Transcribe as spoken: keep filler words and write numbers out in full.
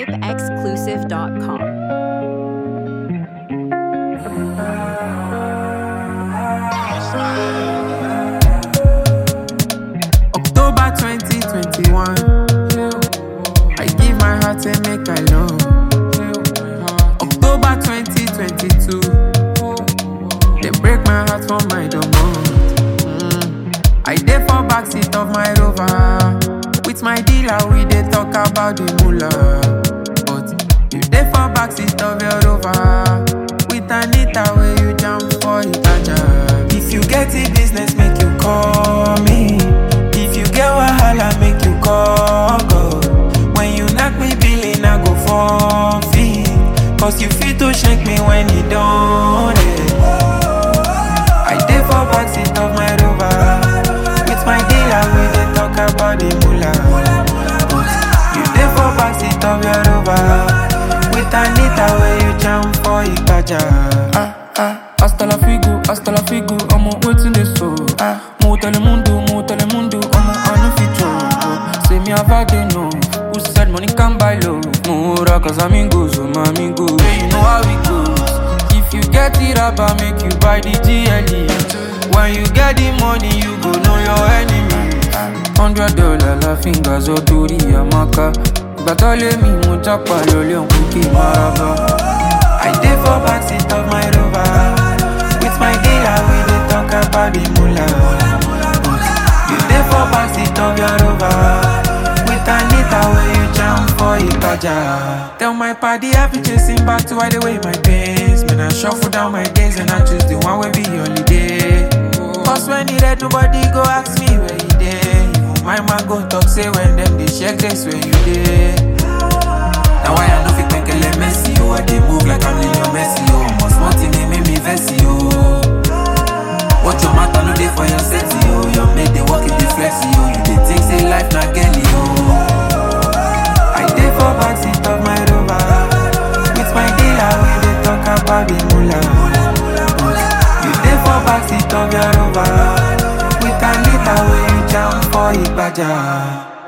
hype exclusive dot com. October twenty twenty-one, I give my heart and make I love. October twenty twenty-two, they break my heart for my domain. Mm. I dey for backseat of my Rover. With my dealer, we dey talk about the moolah. But you dey for backseat of your Rover. With Anita, where you jump for Itaja. If you get the business, make you call me. If you get wahala, make you call God. When you knock me billing, I go forfeit. Cause you fit to shake me when you don't. I dey for backseat of my Rover. With my dealer, we dey talk about the moolah. You dey for backseat of your Rover. With Anita, where you jump for Ipaja. Ah, ah, hasta la figo, hasta la figo, I'm waiting this so. Ah, mo telemundo, mo telemundo, I'm on a feature. Say me have a day no. Who said money can buy love? Mora, cause I'm amigos, oh my amigos. Hey, you know how it goes. If you get it up, I make you buy the G L E. When you get the money, you go know your enemy. Hundred dollar la fingers or Tori Amaka. Batole me mo japa lole on cookie maraba. I dey for backseat of my Rover. With my dealer, we dey talk about the moolah. You dey for backseat of your Rover. With Anita, where you jump for Ipaja. Tell my party I be chasing back to hide away my pains. Man, I shuffle down my days and I choose the one where be holiday. Cause when he read, nobody go ask me where you dey. Even my man go talk say when them they check this where you dey. Now why I know fit make a messy, oh. I dey move like I'm Lionel Messi, oh. Must want to make me vexy, oh. What your matter no dey for your sexy, oh. Your mate they walk in the flexi, oh. You dey think say life not Kelly, oh. I dey for backseat of my Rover. With my dealer, we dey talk about the moolah. You dey for backseat of your Rover. With Anita, where you jump for Ipaja.